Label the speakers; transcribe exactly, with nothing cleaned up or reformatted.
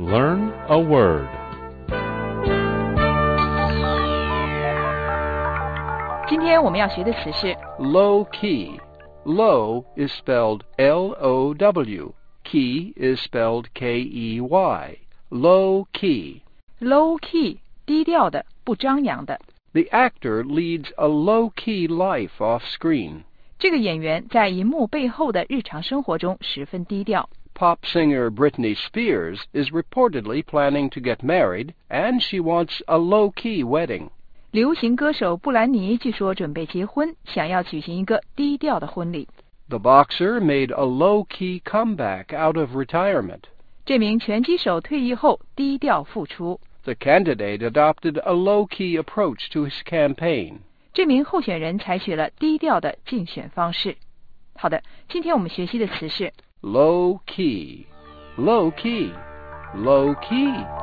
Speaker 1: Learn a word.
Speaker 2: 今天我们要学的词是
Speaker 3: Low key. Low is spelled L O W. Key is spelled K E Y. Low key.
Speaker 2: low key 低调的，不张扬的。
Speaker 3: The actor leads a low-key life off screen.
Speaker 2: 这个演员在荧幕背后的日常生活中十分低调。
Speaker 3: Pop singer Britney Spears is reportedly planning to get married, and she wants a low-key wedding.
Speaker 2: 流行歌手布兰妮据说准备结婚，想要举行一个低调的婚礼。
Speaker 3: The boxer made a low-key comeback out of retirement.
Speaker 2: 这名拳击手退役后低调复出。
Speaker 3: The candidate adopted a low-key approach to his campaign.
Speaker 2: 这名候选人采取了低调的竞选方式。好的，今天我们学习的词是
Speaker 3: Low key. Low key. Low key.